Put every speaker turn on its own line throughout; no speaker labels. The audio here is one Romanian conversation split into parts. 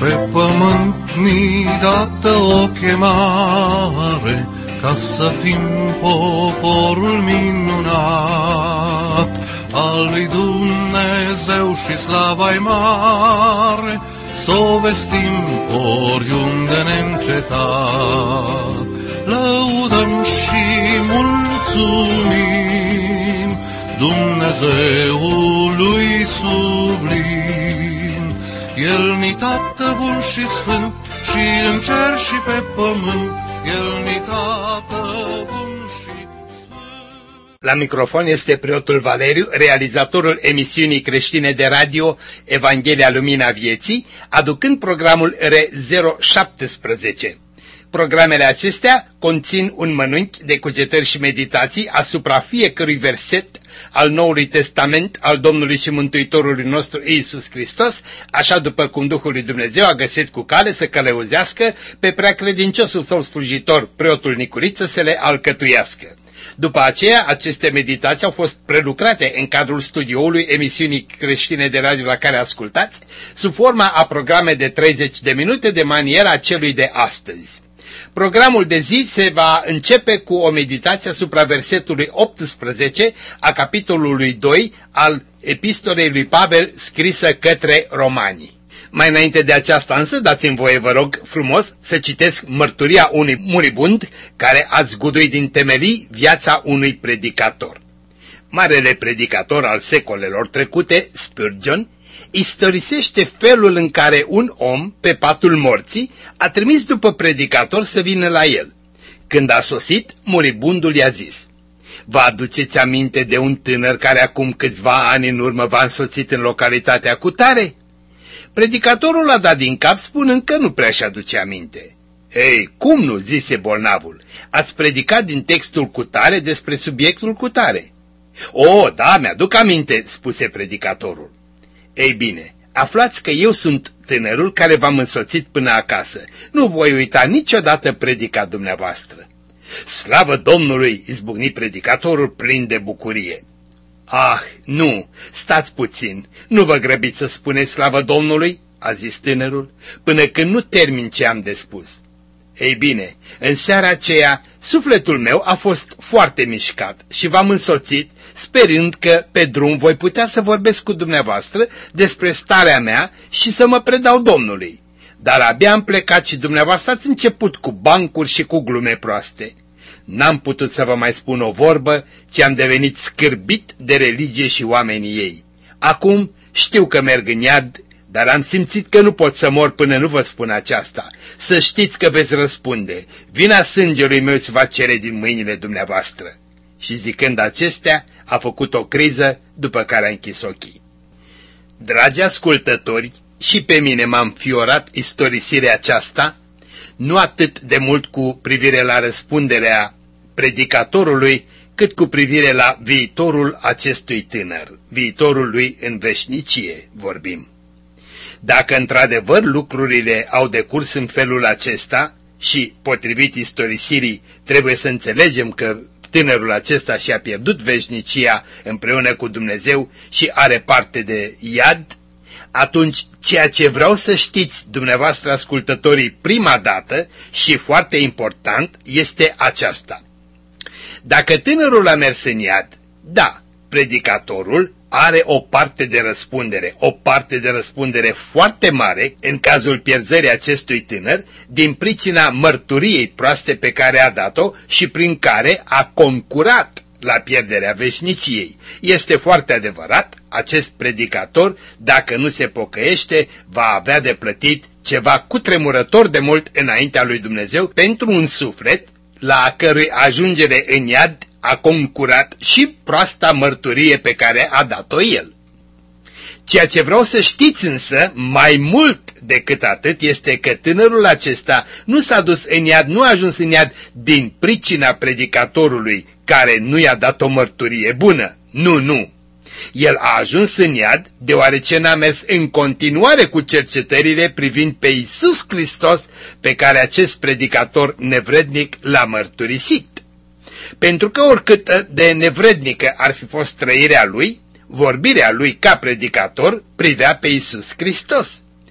Pe pământ ni dată o chemare, ca să fim poporul minunat al lui Dumnezeu și slava-i mare, s-o vestim oriunde neîncetat. Lăudăm și mulțumim Dumnezeului sublim. El-ni Tată bun și sfânt, și în cer și pe pământ, El-ni Tată bun și sfânt.
La microfon este preotul Valeriu, realizatorul emisiunii creștine de radio Evanghelia Lumina Vieții, aducând programul R017. Programele acestea conțin un mănânchi de cugetări și meditații asupra fiecărui verset al Noului Testament al Domnului și Mântuitorului nostru Iisus Hristos, așa după cum Duhul lui Dumnezeu a găsit cu cale să călăuzească pe preacredinciosul său slujitor, preotul Nicuriță, să le alcătuiască. După aceea, aceste meditații au fost prelucrate în cadrul studioului emisiunii creștine de radio la care ascultați, sub forma a programe de 30 de minute de maniera celui de astăzi. Programul de zi se va începe cu o meditație asupra versetului 18 a capitolului 2 al epistolei lui Pavel scrisă către Romani. Mai înainte de aceasta însă, dați-mi voie, vă rog frumos, să citesc mărturia unui muribund care a zguduit din temelii viața unui predicator. Marele predicator al secolelor trecute, Spurgeon, istorisește felul în care un om, pe patul morții, a trimis după predicator să vină la el. Când a sosit, muribundul i-a zis: "Vă aduceți aminte de un tânăr care acum câțiva ani în urmă v-a însoțit în localitatea cutare?" Predicatorul a dat din cap spunând că nu prea și aduce aminte. "Ei, cum nu?" zise bolnavul. "Ați predicat din textul cutare despre subiectul cutare." "O, da, mi-aduc aminte," spuse predicatorul. "Ei bine, aflați că eu sunt tânărul care v-am însoțit până acasă. Nu voi uita niciodată predica dumneavoastră." "Slavă Domnului!" izbucni predicatorul plin de bucurie. "Ah, nu, stați puțin, nu vă grăbiți să spuneți slavă Domnului," a zis tânărul, "până când nu termin ce am de spus." Ei bine, în seara aceea, sufletul meu a fost foarte mișcat și v-am însoțit, sperând că pe drum voi putea să vorbesc cu dumneavoastră despre starea mea și să mă predau Domnului. Dar abia am plecat și dumneavoastră ați început cu bancuri și cu glume proaste. N-am putut să vă mai spun o vorbă, ci am devenit scârbit de religie și oamenii ei. Acum știu că merg în iad, dar am simțit că nu pot să mor până nu vă spun aceasta. Să știți că veți răspunde, vina sângelui meu se va cere din mâinile dumneavoastră." Și zicând acestea, a făcut o criză, după care a închis ochii. Dragi ascultători, și pe mine m-a înfiorat istorisirea aceasta, nu atât de mult cu privire la răspunderea predicatorului, cât cu privire la viitorul acestui tânăr, viitorul lui în veșnicie vorbim. Dacă într-adevăr lucrurile au decurs în felul acesta și, potrivit istorisirii, trebuie să înțelegem că tânărul acesta și-a pierdut veșnicia împreună cu Dumnezeu și are parte de iad, atunci ceea ce vreau să știți dumneavoastră ascultătorii prima dată și foarte important este aceasta. Dacă tânărul a mers în iad, da, predicatorul are o parte de răspundere foarte mare în cazul pierzării acestui tânăr din pricina mărturiei proaste pe care a dat-o și prin care a concurat la pierderea veșniciei. Este foarte adevărat, acest predicator, dacă nu se pocăiește, va avea de plătit ceva cutremurător de mult înaintea lui Dumnezeu pentru un suflet la a cărui ajungere în iad a concurat și proasta mărturie pe care a dat-o el. Ceea ce vreau să știți însă, mai mult decât atât, este că tânărul acesta nu s-a dus în iad, nu a ajuns în iad din pricina predicatorului care nu i-a dat o mărturie bună. Nu. El a ajuns în iad deoarece n-a mers în continuare cu cercetările privind pe Iisus Hristos pe care acest predicator nevrednic l-a mărturisit. Pentru că oricât de nevrednică ar fi fost trăirea lui, vorbirea lui ca predicator privea pe Iisus Hristos.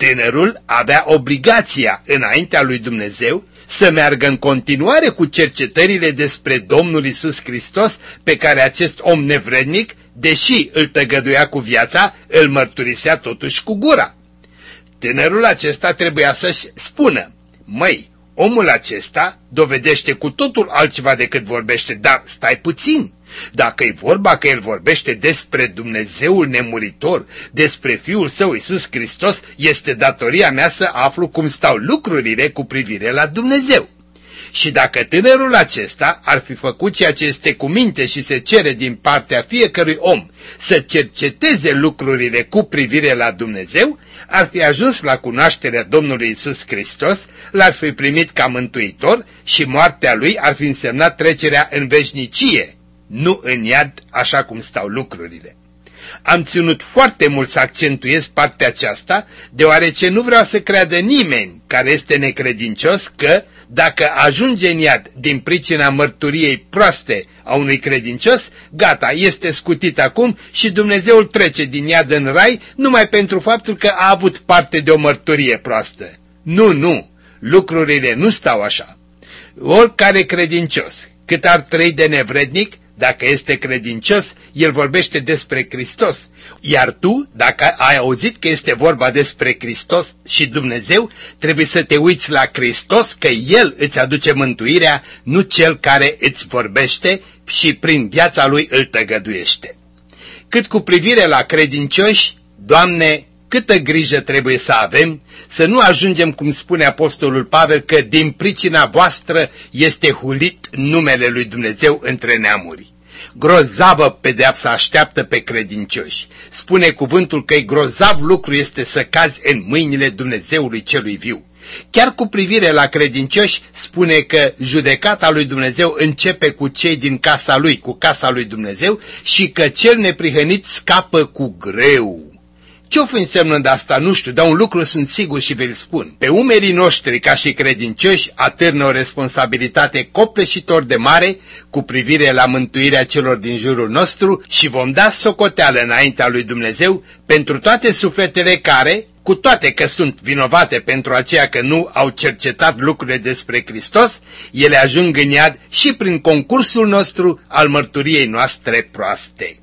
Tânărul avea obligația înaintea lui Dumnezeu să meargă în continuare cu cercetările despre Domnul Iisus Hristos, pe care acest om nevrednic, deși îl tăgăduia cu viața, îl mărturisea totuși cu gura. Tânărul acesta trebuia să-și spună: măi, omul acesta dovedește cu totul altceva decât vorbește, dar stai puțin. Dacă e vorba că el vorbește despre Dumnezeul nemuritor, despre Fiul Său Iisus Hristos, este datoria mea să aflu cum stau lucrurile cu privire la Dumnezeu. Și dacă tânărul acesta ar fi făcut ceea ce este cu minte și se cere din partea fiecărui om să cerceteze lucrurile cu privire la Dumnezeu, ar fi ajuns la cunoașterea Domnului Iisus Hristos, l-ar fi primit ca mântuitor și moartea lui ar fi însemnat trecerea în veșnicie, nu în iad, așa cum stau lucrurile. Am ținut foarte mult să accentuez partea aceasta, deoarece nu vreau să creadă nimeni care este necredincios că, dacă ajunge în iad din pricina mărturiei proaste a unui credincios, gata, este scutit acum și Dumnezeu îl trece din iad în rai numai pentru faptul că a avut parte de o mărturie proastă. Nu, lucrurile nu stau așa. Oricare credincios, cât ar trăi de nevrednic, dacă este credincios, el vorbește despre Hristos. Iar tu, dacă ai auzit că este vorba despre Hristos și Dumnezeu, trebuie să te uiți la Hristos, că El îți aduce mântuirea, nu cel care îți vorbește și prin viața Lui îl tăgăduiește. Cât cu privire la credincioși, Doamne, câtă grijă trebuie să avem, să nu ajungem, cum spune Apostolul Pavel, că din pricina voastră este hulit numele lui Dumnezeu între neamuri. Grozavă pedeapsa așteaptă pe credincioși. Spune cuvântul că grozav lucru este să cazi în mâinile Dumnezeului celui viu. Chiar cu privire la credincioși, spune că judecata lui Dumnezeu începe cu cei din casa lui, cu casa lui Dumnezeu, și că cel neprihănit scapă cu greu. Ce-o fi însemnând asta? Nu știu, dar un lucru sunt sigur și vi-l spun. Pe umerii noștri, ca și credincioși, atârnă o responsabilitate copleșitor de mare cu privire la mântuirea celor din jurul nostru și vom da socoteală înaintea lui Dumnezeu pentru toate sufletele care, cu toate că sunt vinovate pentru aceea că nu au cercetat lucrurile despre Hristos, ele ajung în iad și prin concursul nostru al mărturiei noastre proaste.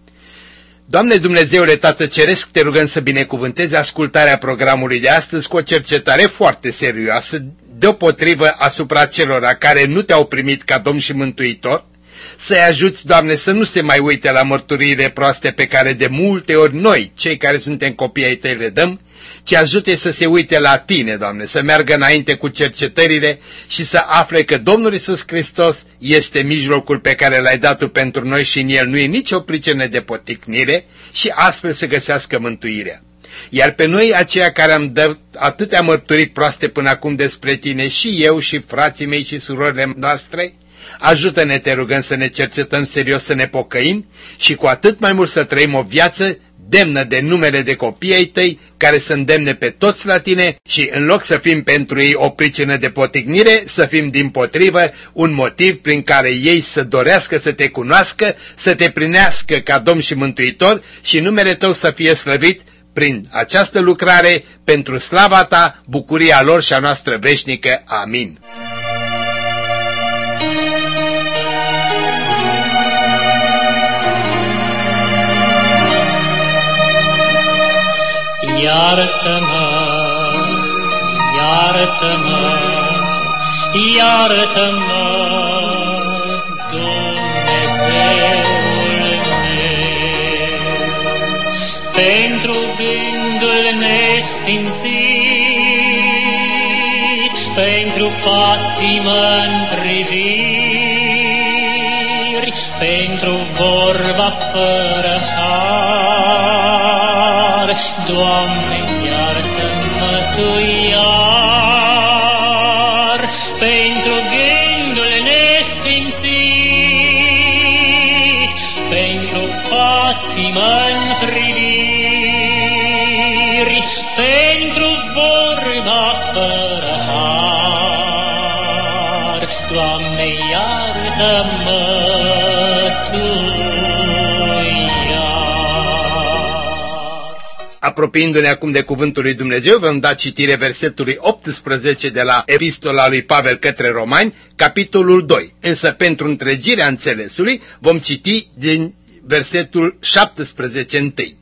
Doamne Dumnezeule Tată Ceresc, te rugăm să binecuvântezi ascultarea programului de astăzi cu o cercetare foarte serioasă, deopotrivă asupra celor care nu te-au primit ca Domn și Mântuitor, să-i ajuți, Doamne, să nu se mai uite la mărturiile proaste pe care de multe ori noi, cei care suntem copii ai Tăi, le dăm, ci ajute să se uite la Tine, Doamne, să meargă înainte cu cercetările și să afle că Domnul Iisus Hristos este mijlocul pe care L-ai dat Tu pentru noi și în El nu e nicio pricină de poticnire și astfel să găsească mântuirea. Iar pe noi, aceia care am dat atâtea mărturii proaste până acum despre Tine, și eu și frații mei și surorile noastre, ajută-ne, te rugăm, să ne cercetăm serios, să ne pocăim și cu atât mai mult să trăim o viață demnă de numele de copii ai Tăi, care să îndemne pe toți la Tine și în loc să fim pentru ei o pricină de poticnire, să fim dimpotrivă un motiv prin care ei să dorească să Te cunoască, să Te primească ca Domn și Mântuitor și numele Tău să fie slăvit prin această lucrare, pentru slava Ta, bucuria lor și a noastră veșnică. Amin.
Iartă-mă, iartă-mă, iartă-mă, Dumnezeul meu, pentru gândul nesfințit, pentru patimă-n priviri, pentru vorba fără har. Doamne, iartă-mă Tu iar, pentru gândul nesfințit, pentru patimă-n priviri, pentru vorba fără har. Doamne, iartă-mă Tu.
Apropiindu-ne acum de cuvântul lui Dumnezeu, vom da citire versetului 18 de la Epistola lui Pavel către Romani, capitolul 2. Însă pentru întregirea înțelesului vom citi din versetul 17 întâi.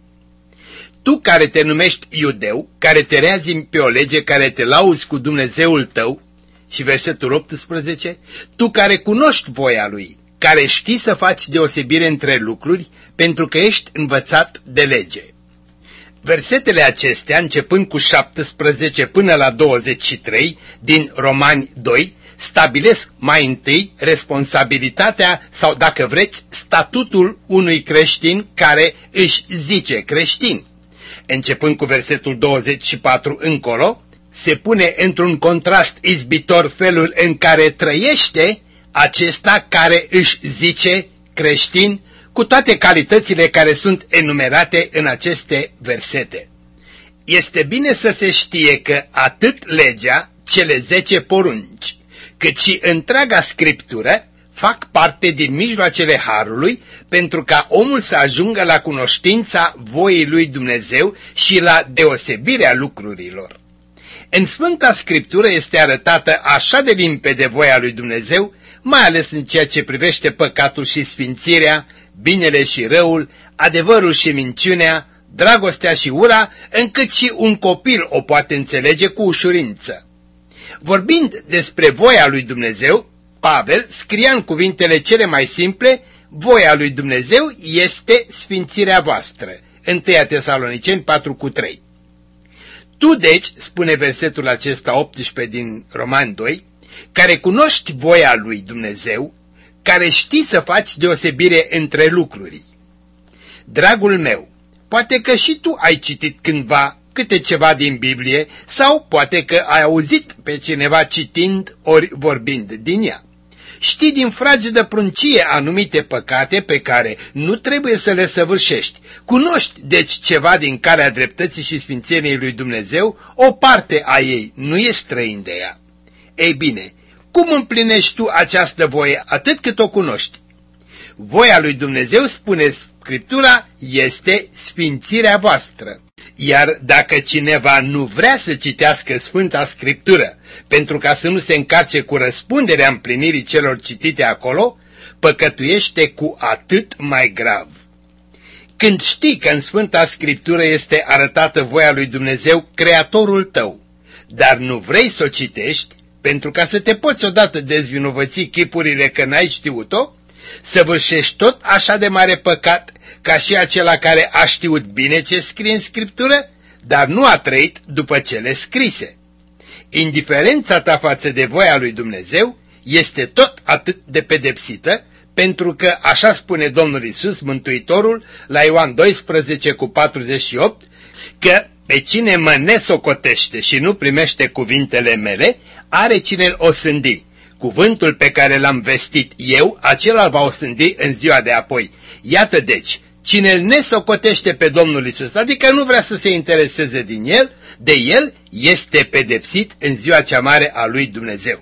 Tu care te numești iudeu, care te reazimi pe o lege, care te lauzi cu Dumnezeul tău, și versetul 18, tu care cunoști voia lui, care știi să faci deosebire între lucruri, pentru că ești învățat de lege. Versetele acestea, începând cu 17 până la 23 din Romani 2, stabilesc mai întâi responsabilitatea sau, dacă vreți, statutul unui creștin care își zice creștin. Începând cu versetul 24 încolo, se pune într-un contrast izbitor felul în care trăiește acesta care își zice creștin, cu toate calitățile care sunt enumerate în aceste versete. Este bine să se știe că atât legea, cele 10 porunci, cât și întreaga Scriptură fac parte din mijloacele Harului pentru ca omul să ajungă la cunoștința voii lui Dumnezeu și la deosebirea lucrurilor. În Sfânta Scriptură este arătată așa de limpede voia lui Dumnezeu, mai ales în ceea ce privește păcatul și sfințirea, binele și răul, adevărul și minciunea, dragostea și ura, încât și un copil o poate înțelege cu ușurință. Vorbind despre voia lui Dumnezeu, Pavel scria în cuvintele cele mai simple: voia lui Dumnezeu este sfințirea voastră. 1 Tesaloniceni 4:3. Tu deci, spune versetul acesta 18 din Romani 2, care cunoști voia lui Dumnezeu, care știi să faci deosebire între lucruri. Dragul meu, poate că și tu ai citit cândva câte ceva din Biblie sau poate că ai auzit pe cineva citind ori vorbind din ea. Știi din fragedă pruncie anumite păcate pe care nu trebuie să le săvârșești. Cunoști deci ceva din calea dreptății și sfințeniei lui Dumnezeu, o parte a ei nu e străin de ea. Ei bine, cum împlinești tu această voie atât cât o cunoști? Voia lui Dumnezeu, spune Scriptura, este sfințirea voastră. Iar dacă cineva nu vrea să citească Sfânta Scriptură pentru ca să nu se încarce cu răspunderea împlinirii celor citite acolo, păcătuiește cu atât mai grav. Când știi că în Sfânta Scriptură este arătată voia lui Dumnezeu, Creatorul tău, dar nu vrei să o citești pentru ca să te poți odată dezvinovăți chipurile că n-ai știut-o, săvârșești tot așa de mare păcat ca și acela care a știut bine ce scrie în Scriptură, dar nu a trăit după cele scrise. Indiferența ta față de voia lui Dumnezeu este tot atât de pedepsită, pentru că, așa spune Domnul Iisus, Mântuitorul, la Ioan 12:48, că pe cine mă nesocotește și nu primește cuvintele mele, are cine-l osândi. Cuvântul pe care l-am vestit eu, acela va osândi în ziua de apoi. Iată deci, cine îl nesocotește pe Domnul Iisus, adică nu vrea să se intereseze de el, este pedepsit în ziua cea mare a lui Dumnezeu.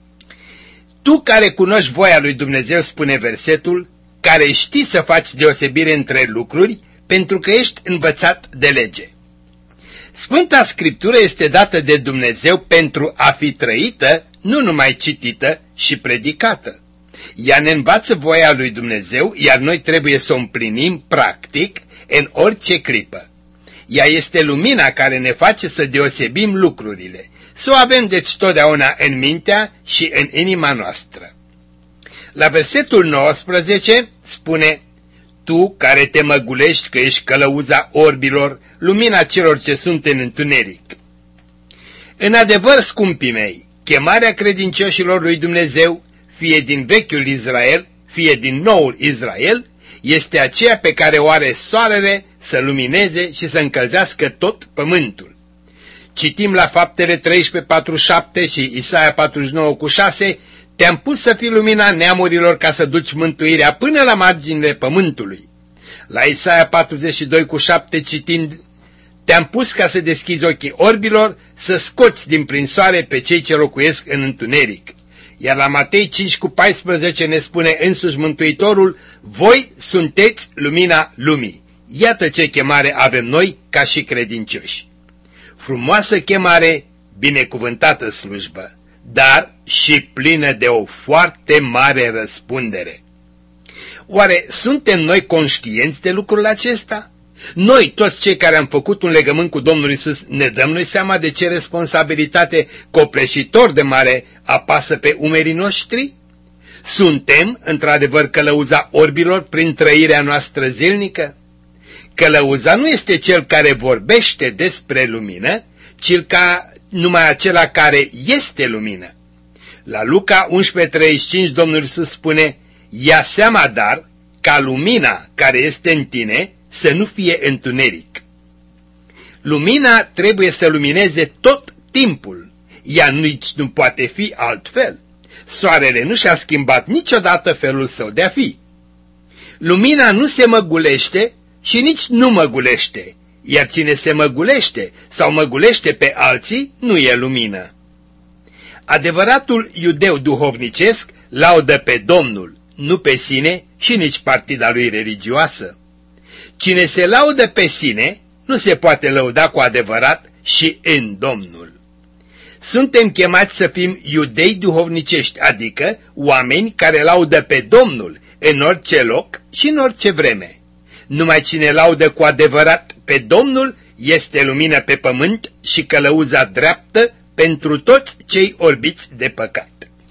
Tu care cunoști voia lui Dumnezeu, spune versetul, care știi să faci deosebire între lucruri, pentru că ești învățat de lege. Sfânta Scriptură este dată de Dumnezeu pentru a fi trăită, nu numai citită și predicată. Ea ne învață voia lui Dumnezeu, iar noi trebuie să o împlinim practic în orice clipă. Ea este lumina care ne face să deosebim lucrurile, să o avem deci totdeauna în mintea și în inima noastră. La versetul 19 spune: tu care te măgulești că ești călăuza orbilor, lumina celor ce sunt în întuneric. În adevăr, scumpii mei, chemarea credincioșilor lui Dumnezeu, fie din vechiul Israel, fie din noul Israel, este aceea pe care o are soarele să lumineze și să încălzească tot pământul. Citim la Faptele 13:47 și Isaia 49:6, te-am pus să fii lumina neamurilor ca să duci mântuirea până la marginile pământului. La Isaia 42:7 citim, te-am pus ca să deschizi ochii orbilor, să scoți din prin soare pe cei ce locuiesc în întuneric. Iar la Matei 5:14 ne spune însuși Mântuitorul, voi sunteți lumina lumii. Iată ce chemare avem noi ca și credincioși. Frumoasă chemare, binecuvântată slujbă, dar și plină de o foarte mare răspundere. Oare suntem noi conștienți de lucrul acesta? Noi, toți cei care am făcut un legământ cu Domnul Iisus, ne dăm noi seama de ce responsabilitate copleșitor de mare apasă pe umerii noștri? Suntem, într-adevăr, călăuza orbilor prin trăirea noastră zilnică? Călăuza nu este cel care vorbește despre lumină, ci numai acela care este lumină. La Luca 11:35 Domnul Iisus spune: ia seama dar ca lumina care este în tine să nu fie întuneric. Lumina trebuie să lumineze tot timpul, ea nici nu poate fi altfel. Soarele nu și-a schimbat niciodată felul său de a fi. Lumina nu se măgulește și nici nu măgulește, iar cine se măgulește sau măgulește pe alții nu e lumină. Adevăratul iudeu duhovnicesc laudă pe Domnul, nu pe sine și nici partida lui religioasă. Cine se laudă pe sine nu se poate lăuda cu adevărat și în Domnul. Suntem chemați să fim iudei duhovnicești, adică oameni care laudă pe Domnul în orice loc și în orice vreme. Numai cine laudă cu adevărat pe Domnul este lumină pe pământ și călăuza dreaptă pentru toți cei orbiți de păcat.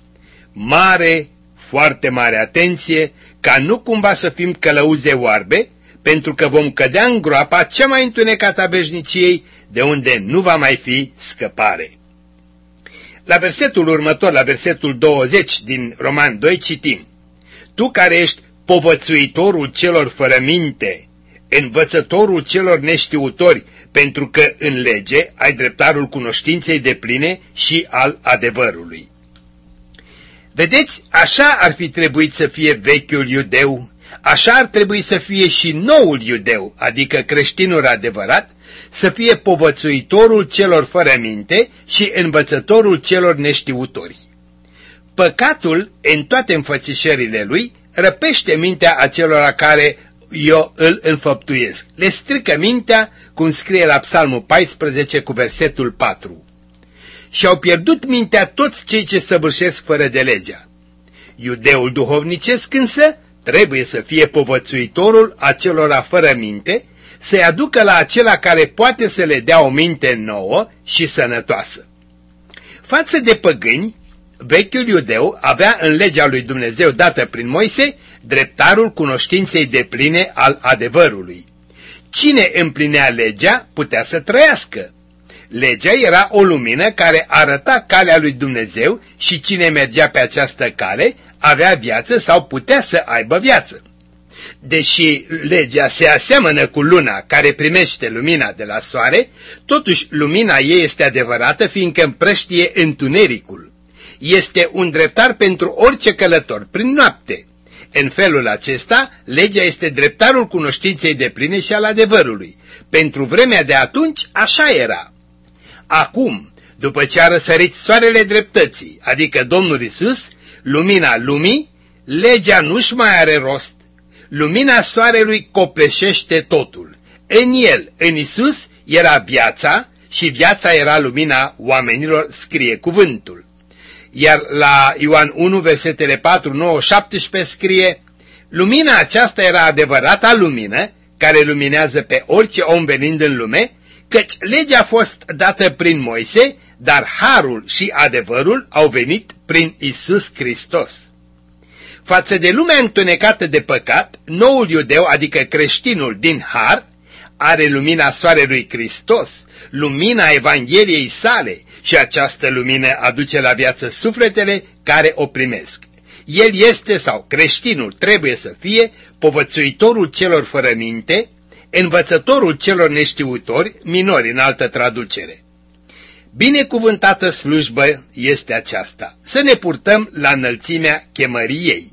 Mare, foarte mare atenție ca nu cumva să fim călăuze oarbe, pentru că vom cădea în groapa cea mai întunecată a veșniciei, de unde nu va mai fi scăpare. La versetul următor, la versetul 20 din Roman 2, citim: tu care ești povățuitorul celor fără minte, învățătorul celor neștiutori, pentru că în lege ai dreptarul cunoștinței depline și al adevărului. Vedeți, așa ar fi trebuit să fie vechiul iudeu, așa ar trebui să fie și noul iudeu, adică creștinul adevărat, să fie povățuitorul celor fără minte și învățătorul celor neștiutori. Păcatul, în toate înfățișările lui, răpește mintea acelora care eu îl înfăptuiesc. Le strică mintea, cum scrie la Psalmul 14 cu versetul 4. Și-au pierdut mintea toți cei ce săvârșesc fără de legea. Iudeul duhovnicesc însă trebuie să fie povățuitorul acelora fără minte, să-i aducă la acela care poate să le dea o minte nouă și sănătoasă. Față de păgâni, vechiul iudeu avea în legea lui Dumnezeu dată prin Moise dreptarul cunoștinței depline al adevărului. Cine împlinea legea putea să trăiască. Legea era o lumină care arăta calea lui Dumnezeu și cine mergea pe această cale avea viață sau putea să aibă viață. Deși legea se aseamănă cu luna care primește lumina de la soare, totuși lumina ei este adevărată, fiindcă împrăștie întunericul. Este un dreptar pentru orice călător prin noapte. În felul acesta, legea este dreptarul cunoștinței depline și al adevărului. Pentru vremea de atunci, așa era. Acum, după ce a răsărit soarele dreptății, adică Domnul Iisus, lumina lumii, legea nu-și mai are rost. Lumina soarelui copleșește totul. În el, în Iisus, era viața și viața era lumina oamenilor, scrie cuvântul. Iar la Ioan 1, versetele 4, 9, 17 scrie: lumina aceasta era adevărata lumină, care luminează pe orice om venind în lume, căci legea a fost dată prin Moise, dar harul și adevărul au venit prin Iisus Hristos. Față de lumea întunecată de păcat, noul iudeu, adică creștinul din har, are lumina soarelui Hristos, lumina Evangheliei sale, și această lumină aduce la viață sufletele care o primesc. El este, sau creștinul trebuie să fie, povățuitorul celor fără minte, învățătorul celor neștiutori, minori în altă traducere. Binecuvântată slujbă este aceasta, să ne purtăm la înălțimea chemării ei.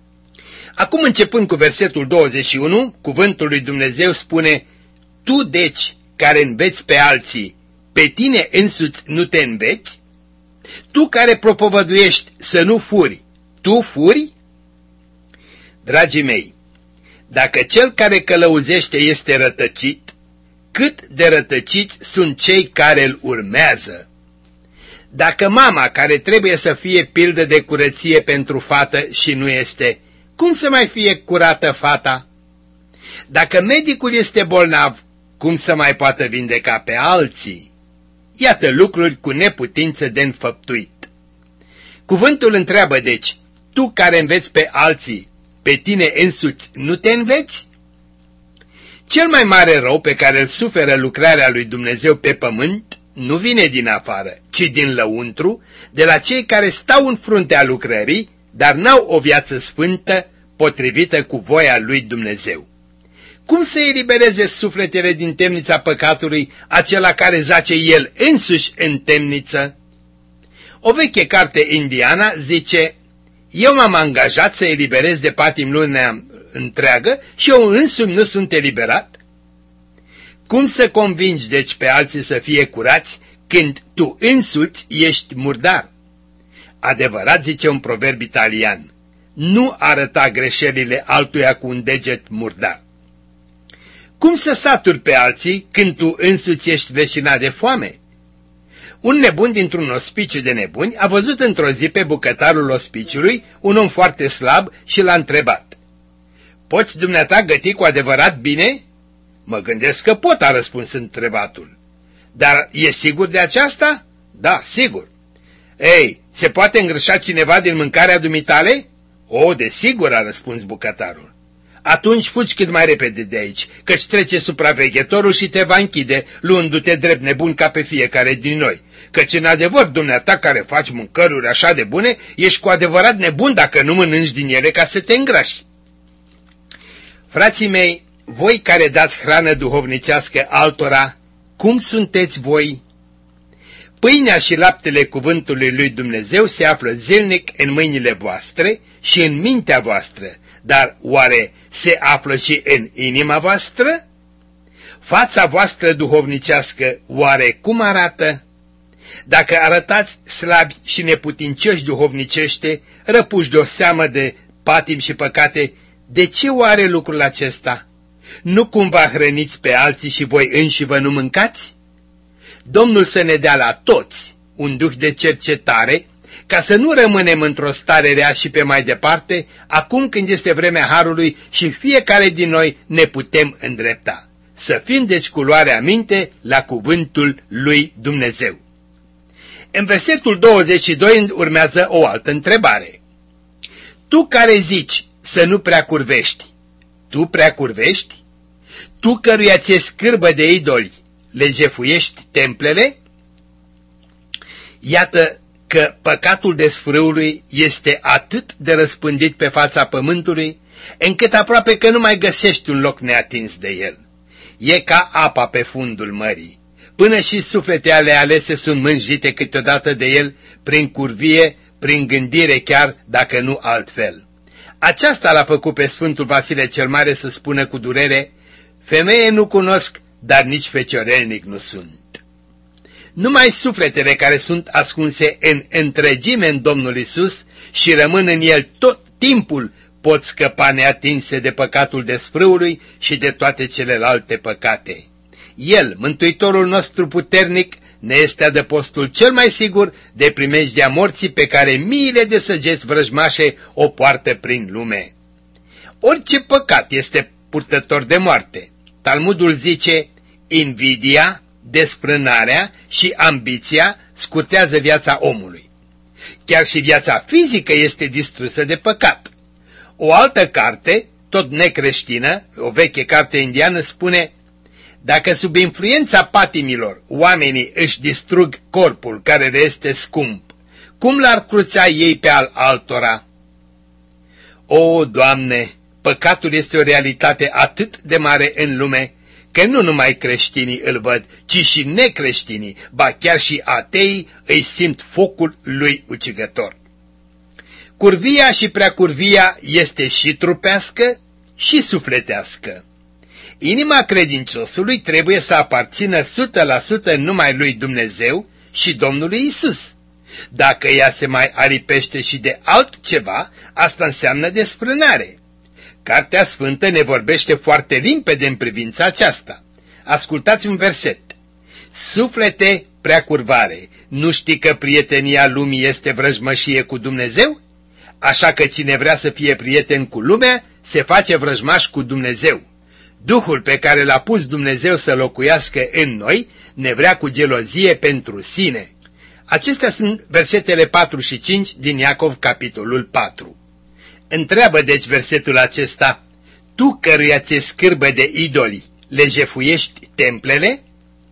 Acum, începând cu versetul 21, cuvântul lui Dumnezeu spune: tu, deci, care înveți pe alții, pe tine însuți nu te înveți? Tu care propovăduiești să nu furi, tu furi? Dragii mei, Dacă cel care călăuzește este rătăcit, cât de rătăciți sunt cei care îl urmează. Dacă mama, care trebuie să fie pildă de curăție pentru fată și nu este, cum să mai fie curată fata? Dacă medicul este bolnav, cum să mai poată vindeca pe alții? Iată lucruri cu neputință de înfăptuit. Cuvântul întreabă deci, tu care înveți pe alții, pe tine însuți nu te înveți? Cel mai mare rău pe care îl suferă lucrarea lui Dumnezeu pe pământ nu vine din afară, ci din lăuntru, de la cei care stau în fruntea lucrării, dar n-au o viață sfântă potrivită cu voia lui Dumnezeu. Cum să elibereze sufletele din temnița păcatului acela care zace el însuși în temniță? O veche carte indiană zice, eu m-am angajat să eliberez de patim lumea întreagă și eu însumi nu sunt eliberat? Cum să convingi deci pe alții să fie curați când tu însuți ești murdar? Adevărat, zice un proverb italian, nu arăta greșelile altuia cu un deget murdar. Cum să saturi pe alții când tu însuți ești leșinat de foame? Un nebun dintr-un ospiciu de nebuni a văzut într-o zi pe bucătarul ospiciului un om foarte slab și l-a întrebat, poți dumneata găti cu adevărat bine? Mă gândesc că pot, a răspuns întrebatul. Dar e sigur de aceasta? Da, sigur. Ei, se poate îngrășa cineva din mâncarea dumitale? O, desigur, a răspuns bucătarul. Atunci fugi cât mai repede de aici, căci trece supraveghetorul și te va închide, luându-te drept nebun ca pe fiecare din noi. Căci în adevăr, dumneata care faci mâncăruri așa de bune, ești cu adevărat nebun dacă nu mănânci din ele ca să te îngrași. Frații mei, voi care dați hrană duhovnicească altora, cum sunteți voi? Pâinea și laptele cuvântului lui Dumnezeu se află zilnic în mâinile voastre și în mintea voastră, dar oare se află și în inima voastră? Fața voastră duhovnicească oare cum arată? Dacă arătați slabi și neputincioși duhovnicește, răpuși de o seamă de patim și păcate, de ce oare lucrul acesta? Nu cumva hrăniți pe alții și voi înși vă nu mâncați? Domnul să ne dea la toți un duh de cercetare, ca să nu rămânem într-o stare rea și pe mai departe, acum când este vremea harului și fiecare din noi ne putem îndrepta. Să fim deci cu luarea minte la cuvântul lui Dumnezeu. În versetul 22 urmează o altă întrebare. Tu care zici să nu prea curvești, tu prea curvești? Tu căruia ți-e scârbă de idoli, le jefuiești templele? Iată că păcatul desfrâului este atât de răspândit pe fața pământului, încât aproape că nu mai găsești un loc neatins de el. E ca apa pe fundul mării. Până și suflete ale alese sunt mânjite câteodată de el, prin curvie, prin gândire chiar, dacă nu altfel. Aceasta l-a făcut pe Sfântul Vasile cel Mare să spună cu durere, femeie nu cunosc, dar nici feciorelnic nu sunt. Numai sufletele care sunt ascunse în întregime în Domnul Isus și rămân în el tot timpul pot scăpa neatinse de păcatul desfrâului și de toate celelalte păcate. El, Mântuitorul nostru puternic, ne este adăpostul cel mai sigur de primejdea morții pe care miile de săgeți vrăjmașe o poartă prin lume. Orice păcat este purtător de moarte. Talmudul zice, invidia, desfrânarea și ambiția scurtează viața omului. Chiar și viața fizică este distrusă de păcat. O altă carte, tot necreștină, o veche carte indiană, spune, dacă sub influența patimilor oamenii își distrug corpul care le este scump, cum l-ar cruța ei pe al altora? O, Doamne, păcatul este o realitate atât de mare în lume, că nu numai creștinii îl văd, ci și necreștinii, ba chiar și ateii îi simt focul lui ucigător. Curvia și preacurvia este și trupească și sufletească. Inima credinciosului trebuie să aparțină 100% numai lui Dumnezeu și Domnului Isus. Dacă ea se mai aripește și de altceva, asta înseamnă desfrânare. Cartea Sfântă ne vorbește foarte limpede în privința aceasta. Ascultați un verset. Suflete preacurvare, nu știi că prietenia lumii este vrăjmășie cu Dumnezeu? Așa că cine vrea să fie prieten cu lumea, se face vrăjmaș cu Dumnezeu. Duhul pe care l-a pus Dumnezeu să locuiască în noi ne vrea cu gelozie pentru sine. Acestea sunt versetele 4 și 5 din Iacov, capitolul 4. Întreabă deci versetul acesta: tu căruia ți-e scârbă de idoli, le jefuiești templele?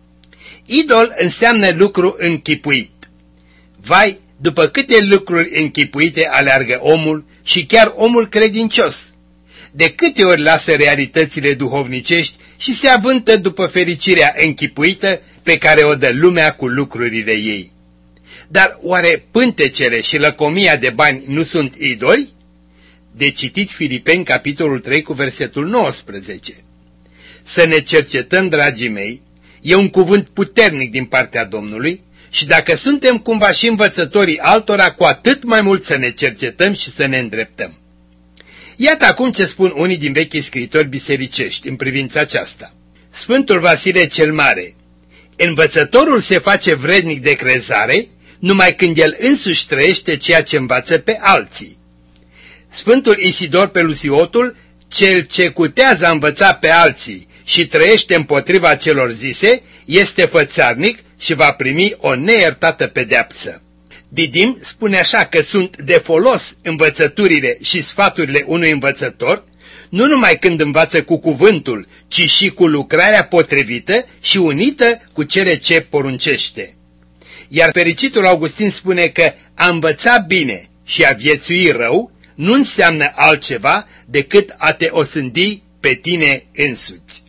Idol înseamnă lucru închipuit. Vai, după câte lucruri închipuite aleargă omul și chiar omul credincios! De câte ori lasă realitățile duhovnicești și se avântă după fericirea închipuită pe care o dă lumea cu lucrurile ei. Dar oare pântecele și lăcomia de bani nu sunt idoli? De citit Filipeni, capitolul 3, cu versetul 19. Să ne cercetăm, dragii mei, e un cuvânt puternic din partea Domnului și dacă suntem cumva și învățătorii altora, cu atât mai mult să ne cercetăm și să ne îndreptăm. Iată acum ce spun unii din vechii scriitori bisericești în privința aceasta. Sfântul Vasile cel Mare: învățătorul se face vrednic de crezare numai când el însuși trăiește ceea ce învață pe alții. Sfântul Isidor Pelusiotul: cel ce cutează a învăța pe alții și trăiește împotriva celor zise, este fățarnic și va primi o neiertată pedeapsă. Didim spune așa că sunt de folos învățăturile și sfaturile unui învățător, nu numai când învață cu cuvântul, ci și cu lucrarea potrivită și unită cu cele ce poruncește. Iar fericitul Augustin spune că a învăța bine și a viețui rău nu înseamnă altceva decât a te osândi pe tine însuți.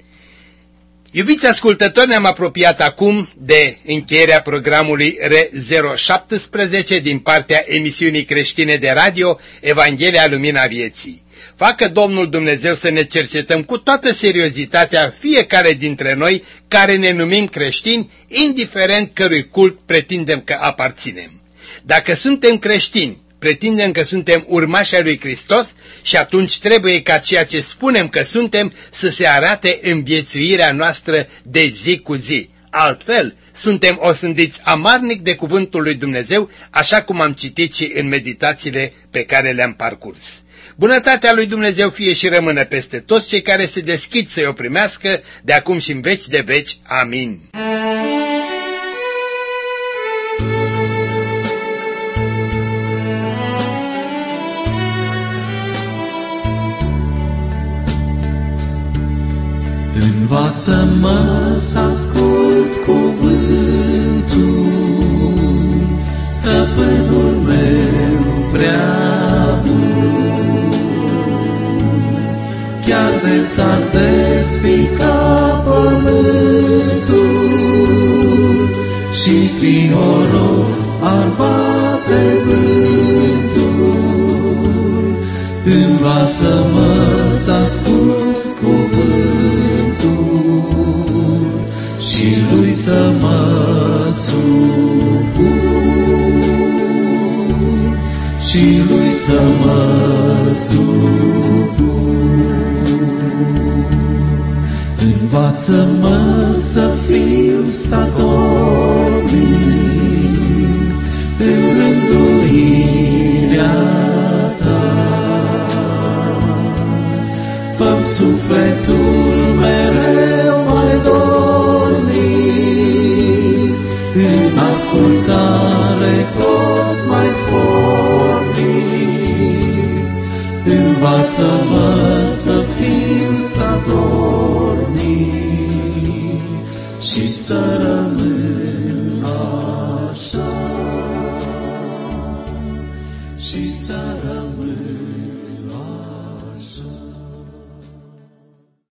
Iubiți ascultători, ne-am apropiat acum de încheierea programului R017 din partea emisiunii creștine de radio Evanghelia Lumina Vieții. Facă Domnul Dumnezeu să ne cercetăm cu toată seriozitatea fiecare dintre noi care ne numim creștini, indiferent cărui cult pretindem că aparținem. Dacă suntem creștini, pretindem că suntem urmași ai lui Hristos și atunci trebuie ca ceea ce spunem că suntem să se arate în viețuirea noastră de zi cu zi. Altfel, suntem osândiți amarnic de cuvântul lui Dumnezeu, așa cum am citit și în meditațiile pe care le-am parcurs. Bunătatea lui Dumnezeu fie și rămână peste toți cei care se deschid să-i o primească de acum și în veci de veci. Amin.
Învață-mă să ascult cuvântul, stăpânul meu prea bun. Chiar de s-ar despica pământul și fioros ar bate vântul, învață-mă să ascult cuvântul și lui să mă supun, și lui să mă supun. Învață-mă să fiu statornic în rânduirea ta. Fă-mi sufletul mereu mai dornic, în ascultare tot mai spornic. Învață-mă să fiu statornic și să rămân